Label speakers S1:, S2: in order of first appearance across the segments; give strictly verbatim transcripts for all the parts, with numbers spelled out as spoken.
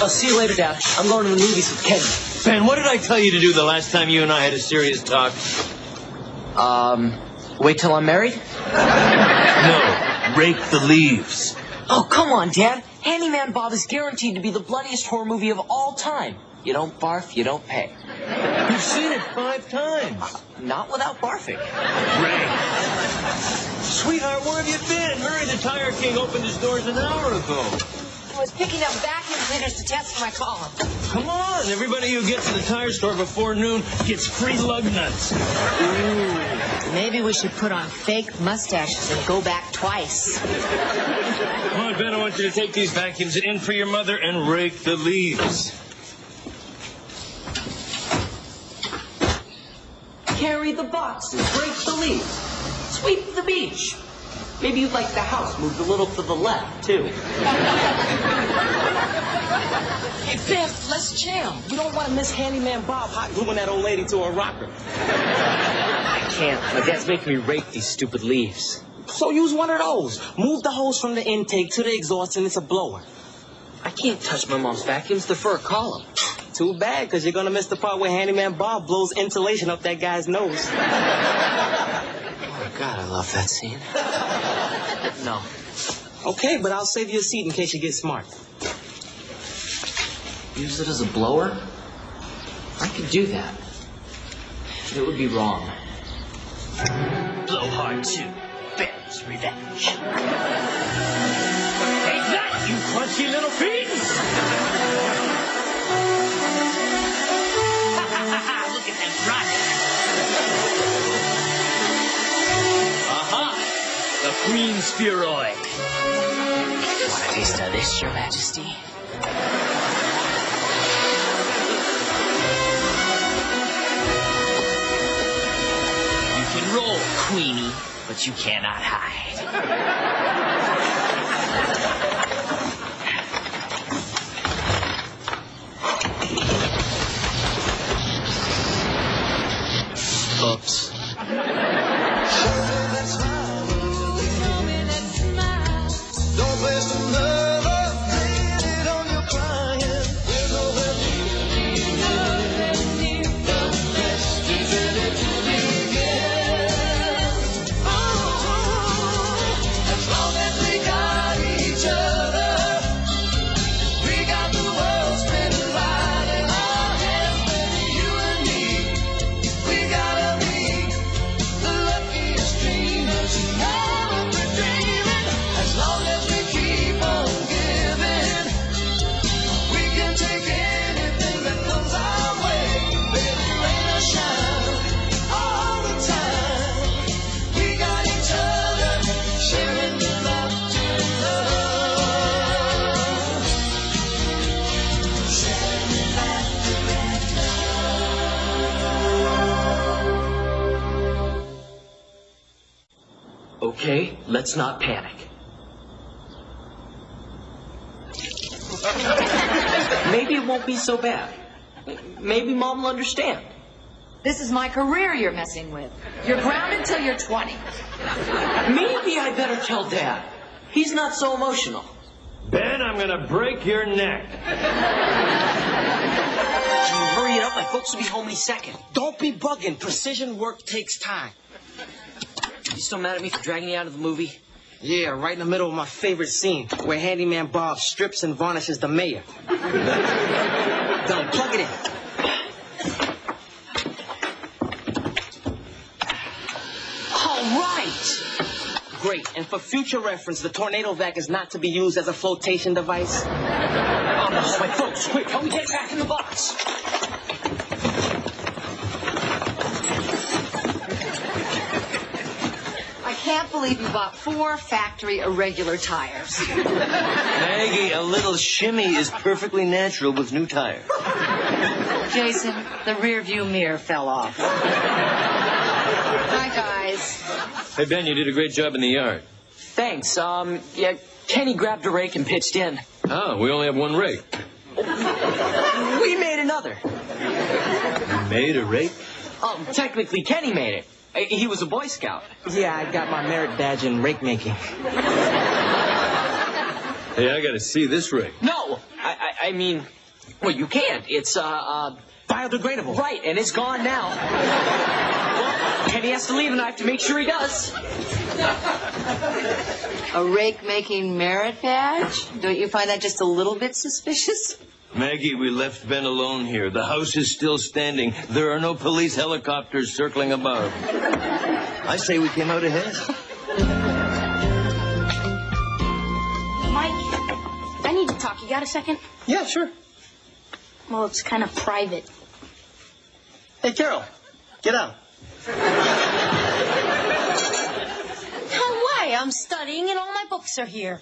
S1: I'll see you later, Dad. I'm going to the movies with Kenny.
S2: Ben, what did I tell you to do the last time you and I had a serious talk?
S1: Um, wait till I'm married?
S2: No, rake the leaves.
S1: Oh, come on, Dad. Handyman Bob is guaranteed to be the bloodiest horror movie of all time. You don't barf, you don't pay.
S2: You've seen it five times.
S1: Uh, not without barfing.
S2: Ray. Sweetheart, where have you been? Murray the Tire King opened his doors an hour ago.
S3: I was picking up vacuum cleaners to test for my column.
S2: Come on, everybody who gets to the tire store before noon gets free lug nuts.
S3: Ooh, maybe we should put on fake mustaches and go back twice.
S2: Come on, Ben, I want you to take these vacuums in for your mother and rake the leaves.
S1: Carry the boxes, rake the leaves, sweep the beach. Maybe you'd like the house moved a little to the left, too. Hey, Ben, let's jam. We don't want to miss Handyman Bob hot gluing that old lady to a rocker. I can't. My dad's making me rake these stupid leaves. So use one of those. Move the hose from the intake to the exhaust and it's a blower. I can't touch my mom's vacuums. They're for a column. Too bad, because you're going to miss the part where Handyman Bob blows insulation up that guy's nose. Oh, God, I love that scene. No. Okay, but I'll save you a seat in case you get smart. Use it as a blower? I could do that. It would be wrong. Blow hard, too. Ben's revenge. Take that, you crunchy little fiends! Look at them running. Aha! The Queen Spheroid. Want a taste of this, Your Majesty? You can roll, Queenie, but you cannot hide. Oops. Okay, let's not panic. Maybe it won't be so bad. Maybe Mom will understand.
S3: This is my career you're messing with. You're grounded till you're twenty.
S1: Maybe I better tell Dad. He's not so emotional.
S2: Ben, I'm going to break your neck.
S1: Can you hurry it up? My folks will be home any second. Don't be bugging. Precision work takes time. You still mad at me for dragging you out of the movie? Yeah, right in the middle of my favorite scene, where Handyman Bob strips and varnishes the mayor. Done. Plug it in. All right. Great. And for future reference, the tornado vac is not to be used as a flotation device. Oh, no. My folks, quick, help me get back in the box.
S3: I can't believe you bought four factory irregular tires.
S2: Maggie, a little shimmy is perfectly natural with new tires.
S3: Jason, the rear view mirror fell off. Hi, guys.
S2: Hey, Ben, you did a great job in the yard.
S1: Thanks. Um, yeah, Kenny grabbed a rake and pitched in.
S2: Oh, we only have one rake.
S1: We made another.
S2: You made a rake?
S1: Um, technically, Kenny made it. He was a Boy Scout. Yeah, I got my merit badge in rake making.
S2: Hey, I got to see this rake.
S1: No, I, I, I mean, well, you can't. It's, uh, uh...
S4: biodegradable.
S1: Right, and it's gone now. Well, Kenny has to leave, and I have to make sure he does.
S3: A rake-making merit badge? Don't you find that just a little bit suspicious?
S2: Maggie, we left Ben alone here. The house is still standing. There are no police helicopters circling above. I say we came out ahead.
S5: Mike, I need to talk. You got a second?
S4: Yeah, sure.
S5: Well, it's kind of private.
S4: Hey, Carol, get out.
S5: No way. I'm studying and all my books are here.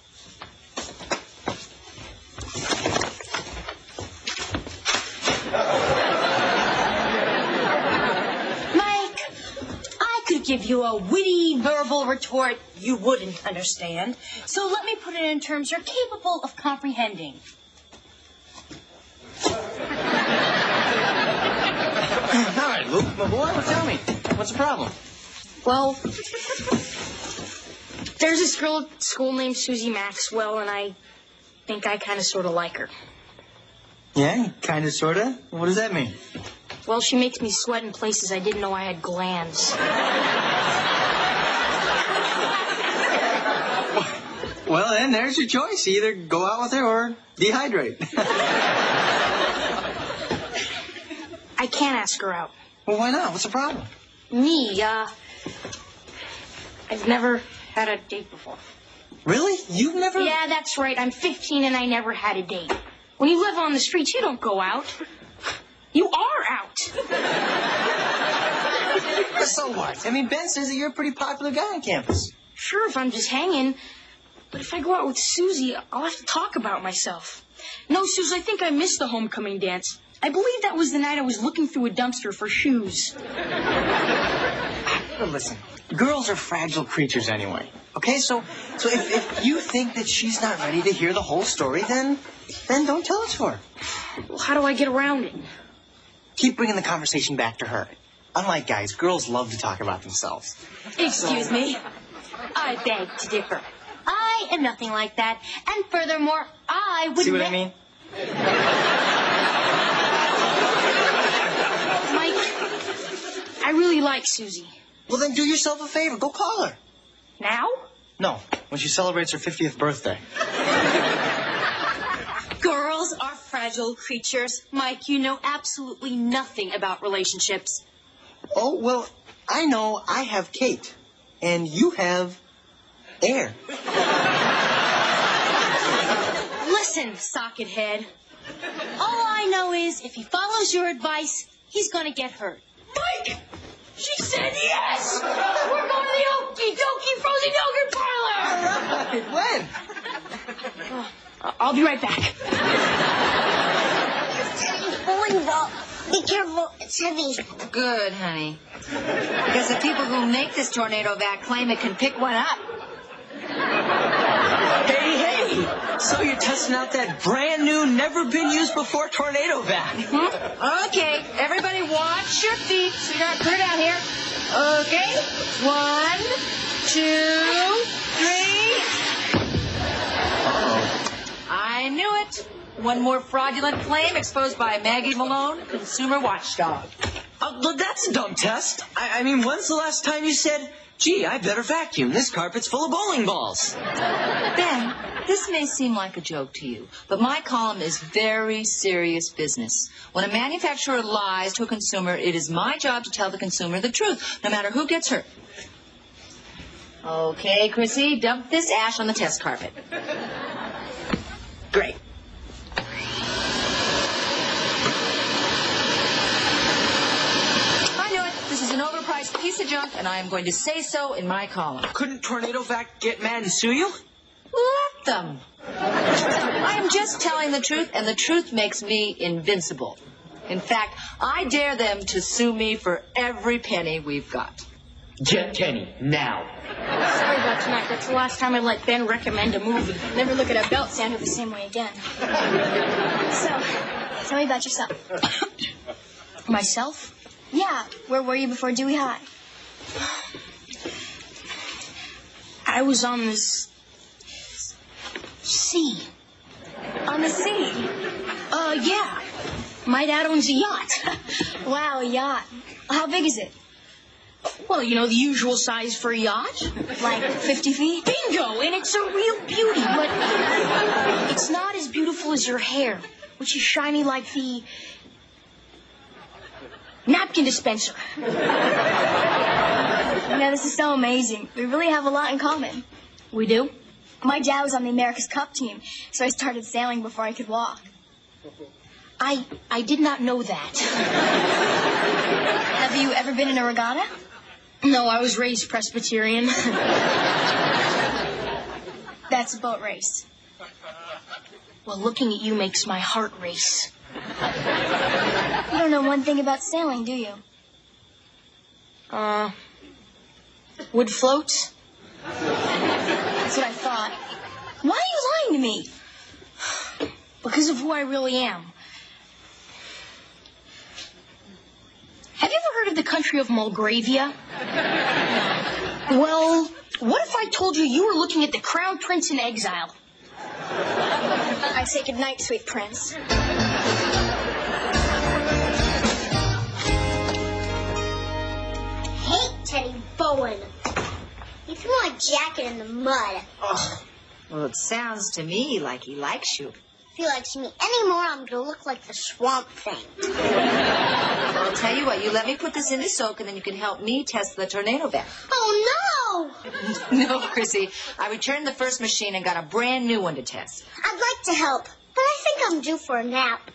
S5: Mike, I could give you a witty verbal retort you wouldn't understand. So let me put it in terms you're capable of comprehending.
S4: All right, Luke, my boy, well, tell me. What's the problem?
S5: Well, there's this girl at school named Susie Maxwell, and I think I kind of sort of like her.
S4: Yeah, kind of, sort of. What does that mean?
S5: Well, she makes me sweat in places I didn't know I had glands.
S4: Well, then, there's your choice. You either go out with her or dehydrate.
S5: I can't ask her out.
S4: Well, why not? What's the problem?
S5: Me, uh... I've never had a date before.
S4: Really? You've never...
S5: Yeah, that's right. I'm fifteen and I never had a date. When you live on the streets, you don't go out. You are out.
S4: So what? I mean, Ben says that you're a pretty popular guy on campus.
S5: Sure, if I'm just hanging. But if I go out with Susie, I'll have to talk about myself. No, Susie, I think I missed the homecoming dance. I believe that was the night I was looking through a dumpster for shoes.
S4: Well, listen, girls are fragile creatures anyway. Okay, so so if, if you think that she's not ready to hear the whole story, then then don't tell it to her.
S5: Well, how do I get around it?
S4: Keep bringing the conversation back to her. Unlike guys, girls love to talk about themselves.
S5: Excuse me. I beg to differ. I am nothing like that. And furthermore, I wouldn't...
S4: See what I mean?
S5: Mike, I really like Susie.
S4: Well, then do yourself a favor. Go call her.
S5: Now?
S4: No, when she celebrates her fiftieth birthday.
S5: Girls are fragile creatures. Mike, you know absolutely nothing about relationships.
S4: Oh, well, I know I have Kate, and you have air.
S5: Listen, socket head. All I know is if he follows your advice, he's gonna get hurt. Mike! She said yes! We're going to the Okie Dokie Frozen Yogurt Parlor!
S4: All right, when?
S5: Oh, I'll be right back.
S6: Bowling ball. Be careful, it's heavy.
S3: Good, honey. Because the people who make this tornado vac claim it can pick one up.
S1: Hey, hey! So you're testing out that brand new, never-been-used-before tornado vac.
S3: Mm-hmm. Okay, everybody watch your feet. Sweetheart, put it out here. Okay, one, two, three.
S4: Uh-oh.
S3: I knew it. One more fraudulent claim exposed by Maggie Malone, consumer watchdog.
S1: Uh, but that's a dumb test. I, I mean, when's the last time you said, gee, I better vacuum. This carpet's full of bowling balls.
S3: Ben, this may seem like a joke to you, but my column is very serious business. When a manufacturer lies to a consumer, it is my job to tell the consumer the truth, no matter who gets hurt. Okay, Chrissy, dump this ash on the test carpet. Great. I knew it. This is an overpriced piece of junk, and I am going to say so in my column.
S1: Couldn't Tornado Vac get mad and sue you?
S3: Let them. I am just telling the truth, and the truth makes me invincible. In fact, I dare them to sue me for every penny we've got.
S1: Get Kenny, now.
S5: Sorry about tonight. That's the last time I let Ben recommend a movie. Never look at a belt sander the same way again.
S6: So, tell me about yourself.
S5: Myself?
S6: Yeah, where were you before Dewey High?
S5: I was on this sea.
S6: On the sea.
S5: My dad owns a yacht.
S6: Wow, a yacht. How big is it?
S5: Well, you know, the usual size for a yacht.
S6: Like fifty feet?
S5: Bingo! And it's a real beauty, but it's not as beautiful as your hair, which is shiny like the napkin dispenser.
S6: You know, this is so amazing. We really have a lot in common.
S5: We do?
S6: My dad was on the America's Cup team, so I started sailing before I could walk.
S5: I I did not know that.
S6: Have you ever been in a regatta?
S5: No, I was raised Presbyterian.
S6: That's a boat race.
S5: Well, looking at you makes my heart race.
S6: You don't know one thing about sailing, do you?
S5: Uh, wood floats?
S6: That's what I thought. Why are you lying to me?
S5: Because of who I really am. Have you ever heard of the country of Mulgravia? Well, what if I told you you were looking at the Crown Prince in exile?
S6: I say goodnight, sweet prince.
S7: Hate Teddy Bowen. He threw my jacket in the mud.
S3: Oh. Well, it sounds to me like he likes you.
S7: If he likes me anymore, I'm going to look like the Swamp Thing.
S3: Well, I'll tell you what, you let me put this in the soak and then you can help me test the tornado bag.
S7: Oh, no!
S3: No, Chrissy. I returned the first machine and got a brand new one to test.
S7: I'd like to help, but I think I'm due for a nap.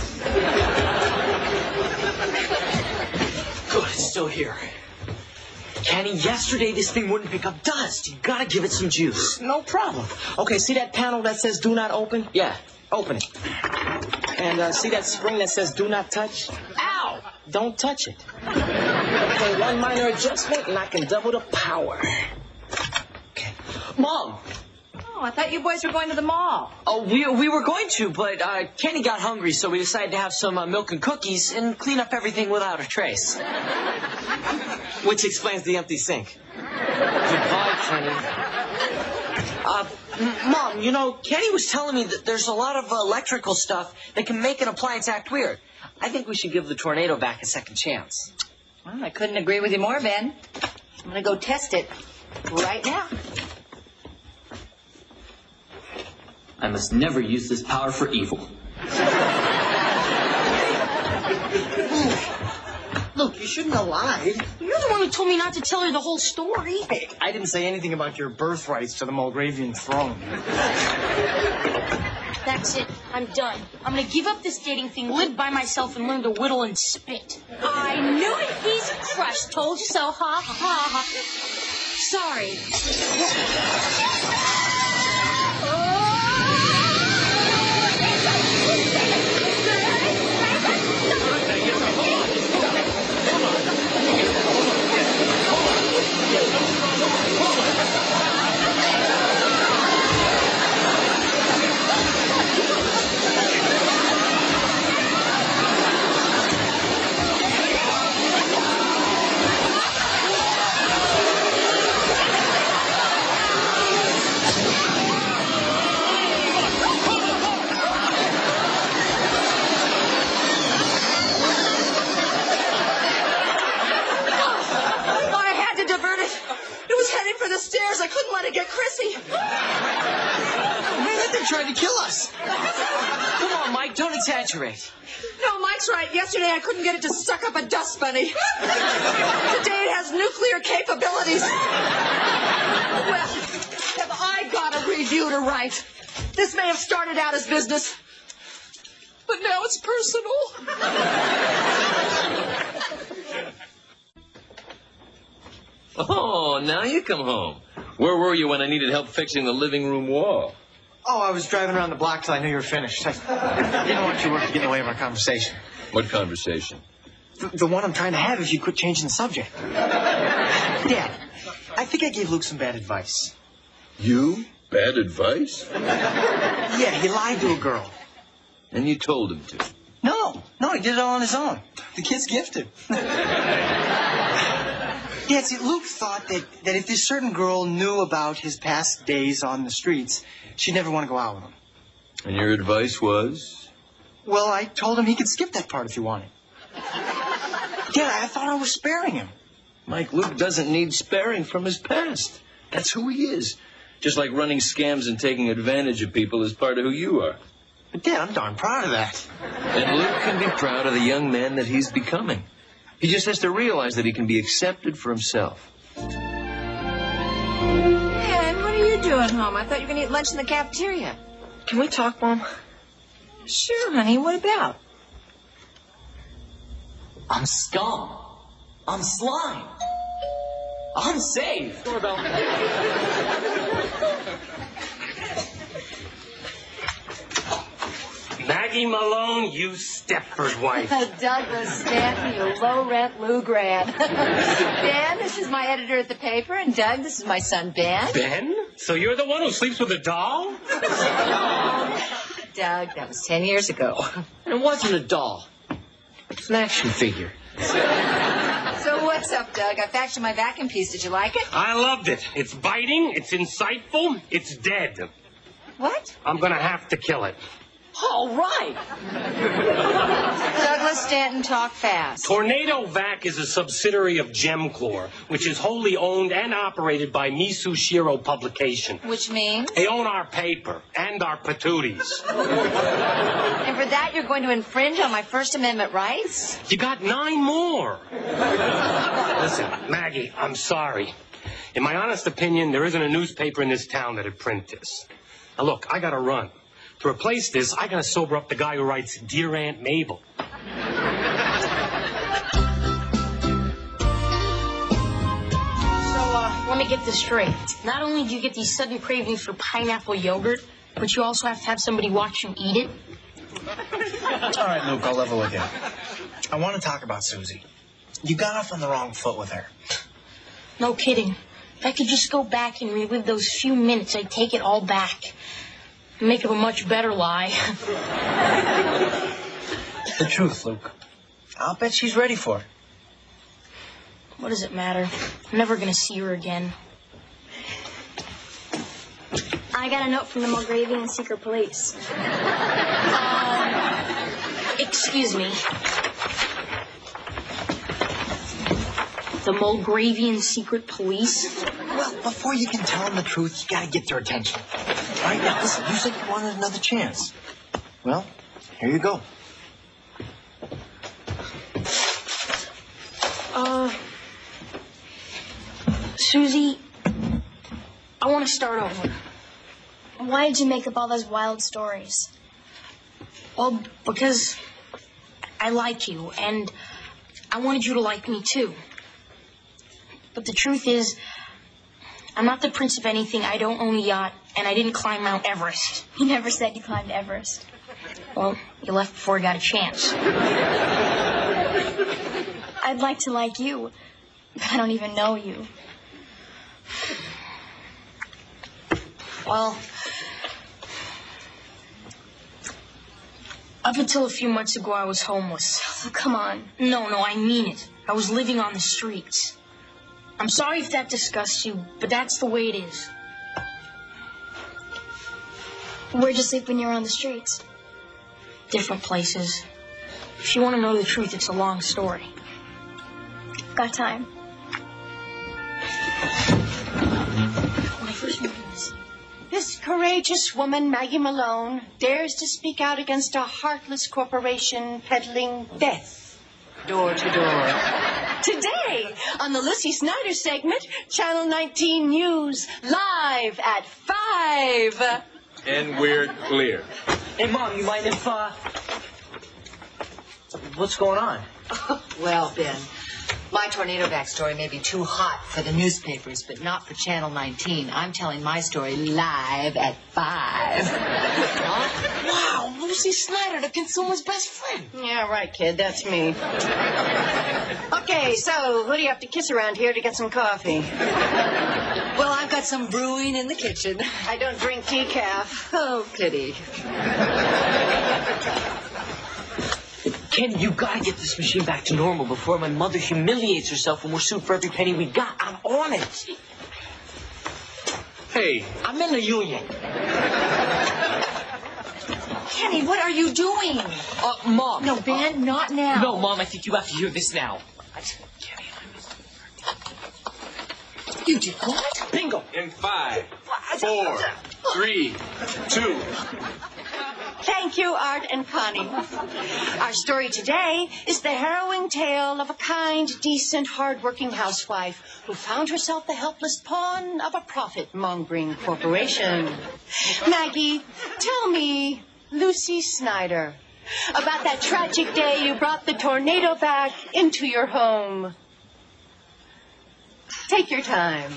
S4: Good, it's still here. Kenny, yesterday this thing wouldn't pick up dust. You gotta give it some juice.
S1: No problem. Okay, see that panel that says do not open? Yeah, open it. And uh, see that spring that says do not touch? Ow! Don't touch it. Okay, one minor adjustment and I can double the power. Okay. Mom!
S3: Oh, I thought you boys were going to the mall.
S4: Oh, we we were going to, but uh, Kenny got hungry, so we decided to have some uh, milk and cookies and clean up everything without a trace.
S1: Which explains the empty sink.
S4: Goodbye, Kenny. Uh, m- Mom, you know, Kenny was telling me that there's a lot of electrical stuff that can make an appliance act weird. I think we should give the tornado back a second chance.
S3: Well, I couldn't agree with you more, Ben. I'm going to go test it right now.
S8: I must never use this power for evil.
S4: Look, you shouldn't have lied.
S5: You're the one who told me not to tell her the whole story.
S4: Hey,
S9: I didn't say anything about your birthrights to the Mulgravian throne.
S5: That's it. I'm done. I'm going to give up this dating thing, live by myself, and learn to whittle and spit. I knew it. He's crushed. Told you so. Ha, ha, ha. Sorry.
S3: I couldn't let it get Chrissy.
S4: Man, that thing tried to kill us. Come on, Mike, don't exaggerate.
S3: No, Mike's right. Yesterday I couldn't get it to suck up a dust bunny. Today it has nuclear capabilities. Well, have I got a review to write? This may have started out as business, but now it's personal.
S2: Oh, now you come home. Where were you when I needed help fixing the living room wall?
S9: Oh, I was driving around the block till I knew you were finished. I didn't want your work to get in the way of our conversation.
S2: What conversation?
S9: The, the one I'm trying to have if you quit changing the subject. Dad, I think I gave Luke some bad advice.
S2: You? Bad advice?
S9: Yeah, he lied to a girl.
S2: And you told him to?
S9: No, no, he did it all on his own. The kid's gifted. Yeah, see, Luke thought that, that if this certain girl knew about his past days on the streets, she'd never want to go out with him.
S2: And your advice was?
S9: Well, I told him he could skip that part if he wanted. Dad, I thought I was sparing him.
S2: Mike, Luke doesn't need sparing from his past. That's who he is. Just like running scams and taking advantage of people is part of who you are.
S9: But, Dad, I'm darn proud of that.
S2: And Luke can be proud of the young man that he's becoming. He just has to realize that he can be accepted for himself.
S3: Ken, what are you doing home? I thought you were going to eat lunch in the cafeteria.
S4: Can we talk, Mom?
S3: Sure, honey. What about?
S8: I'm scum. I'm slime. I'm safe.
S1: Doorbell. Maggie Malone, you Stepford wife.
S3: Douglas Stanton, you low-rent Lou Grant. Dan, this is my editor at the paper, and Doug, this is my son, Ben.
S1: Ben? So you're the one who sleeps with a doll?
S3: Doug, that was ten years ago.
S4: And it wasn't a doll. It's an action figure.
S3: So what's up, Doug? I fashioned my vacuum piece. Did you like it?
S1: I loved it. It's biting, it's insightful, it's dead.
S3: What?
S1: I'm gonna have to kill it.
S3: All right. Douglas Stanton, talk fast.
S1: Tornado Vac is a subsidiary of Gemclor, which is wholly owned and operated by Misushiro Publication.
S3: Which means?
S1: They own our paper and our patooties.
S3: And for that, you're going to infringe on my First Amendment rights?
S1: You got nine more. Listen, Maggie, I'm sorry. In my honest opinion, there isn't a newspaper in this town that'd print this. Now, look, I gotta run. To replace this, I gotta sober up the guy who writes Dear Aunt Mabel.
S5: So, uh, let me get this straight. Not only do you get these sudden cravings for pineapple yogurt, but you also have to have somebody watch you eat it.
S9: All right, Luke, I'll level with you. I want to talk about Susie. You got off on the wrong foot with her.
S5: No kidding. If I could just go back and relive those few minutes, I'd take it all back. Make up a much better lie.
S9: The truth, Luke. I'll bet she's ready for it.
S5: What does it matter? I'm never going to see her again.
S7: I got a note from the Mulgravian Secret Police.
S5: Um, excuse me. The Mulgravian Secret Police?
S9: Well, before you can tell them the truth, you got to get their attention. All right, now, listen, you said you wanted another chance. Well, here you go.
S5: Uh, Susie, I want to start over.
S7: Why did you make up all those wild stories?
S5: Well, because I like you, and I wanted you to like me, too. But the truth is, I'm not the prince of anything. I don't own a yacht, and I didn't climb Mount Everest.
S7: You never said you climbed Everest.
S5: Well, you left before I got a chance.
S7: I'd like to like you, but I don't even know you.
S5: Well, up until a few months ago, I was homeless.
S7: Oh, come on.
S5: No, no, I mean it. I was living on the streets. I'm sorry if that disgusts you, but that's the way it is.
S7: Where'd you sleep when you were on the streets?
S5: Different places. If you want to know the truth, it's a long story.
S7: Got time.
S5: When I first moved in this
S10: This courageous woman, Maggie Malone, dares to speak out against a heartless corporation peddling death.
S3: Door to door.
S10: Today, on the Lucy Snyder segment, Channel nineteen News, live at five.
S2: And we're clear.
S4: Hey, Mom, you mind if, uh... What's going on?
S3: Well, Ben, my tornado backstory may be too hot for the newspapers, but not for Channel nineteen. I'm telling my story live at five. Huh?
S10: Wow, Lucy Snyder, the consumer's best friend. Yeah, right, kid, that's me. Okay, so who do you have to kiss around here to get some coffee?
S3: Well, I've got some brewing in the kitchen.
S10: I don't drink decaf.
S3: Oh, pity.
S4: Ken, you gotta get this machine back to normal before my mother humiliates herself and we're sued for every penny we got. I'm on it.
S2: Hey,
S4: I'm in the union.
S3: Kenny, what are you doing?
S1: Uh, Mom.
S3: No, Ben, not now.
S1: No, Mom, I think you have to hear this now.
S3: You did what?
S1: Bingo.
S11: In five, four, three, two.
S10: Thank you, Art and Connie. Our story today is the harrowing tale of a kind, decent, hard-working housewife who found herself the helpless pawn of a profit-mongering corporation. Maggie, tell me, Lucy Snyder, about that tragic day you brought the tornado back into your home. Take your time.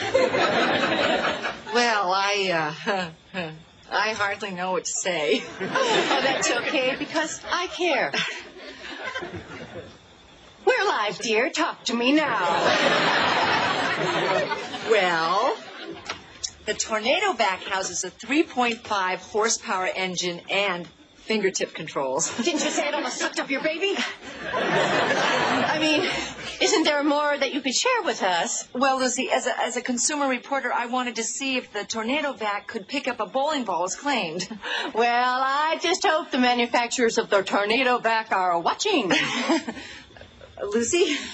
S3: Well, I, uh, I hardly know what to say.
S10: Oh, that's okay, because I care. We're live, dear. Talk to me now.
S3: Well, the Tornado Vac houses a three point five horsepower engine and fingertip controls.
S10: Didn't you say it almost sucked up your baby? I mean, isn't there more that you could share with us?
S3: Well, Lucy, as a, as a consumer reporter, I wanted to see if the Tornado Vac could pick up a bowling ball as claimed.
S10: Well, I just hope the manufacturers of the Tornado Vac are watching.
S3: Lucy?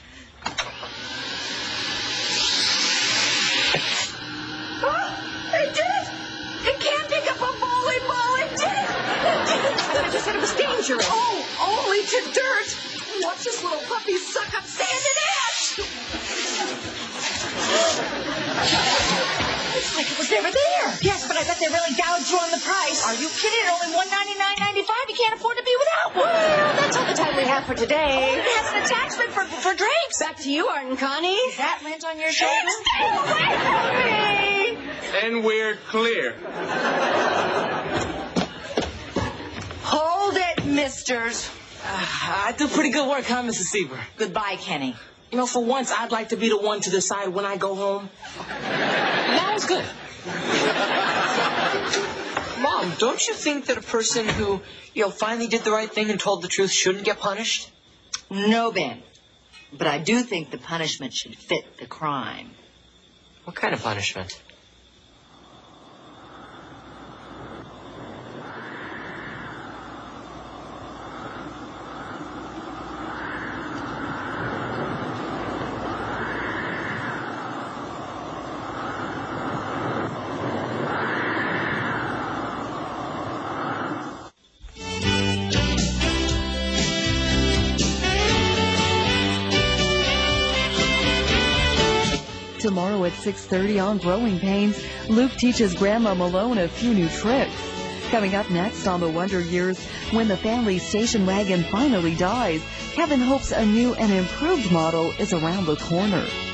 S10: Oh, it did it! It can't pick up a bowling ball! It did it! It did it! I just said it was dangerous.
S3: Oh, only to dirt! Watch this little puppy suck up sand and ash! Looks like it was never there.
S10: Yes, but I bet they really gouged you on the price.
S3: Are you kidding? Only one ninety-nine ninety-five. You can't afford to be without one.
S10: Well, that's all the time we have for today.
S3: Oh, it has an attachment for, for drinks.
S10: Back to you, Art and Connie.
S3: Is that lint on your shoulder?
S10: Stay away from me!
S11: And we're clear.
S3: Hold it, misters.
S1: Uh, I do pretty good work, huh, Missus Seaver?
S3: Goodbye, Kenny.
S1: You know, for once, I'd like to be the one to decide when I go home. That was good.
S9: Mom, don't you think that a person who, you know, finally did the right thing and told the truth shouldn't get punished?
S3: No, Ben. But I do think the punishment should fit the crime.
S9: What kind of punishment?
S12: Tomorrow at six thirty on Growing Pains, Luke teaches Grandma Malone a few new tricks. Coming up next on The Wonder Years, when the family station wagon finally dies, Kevin hopes a new and improved model is around the corner.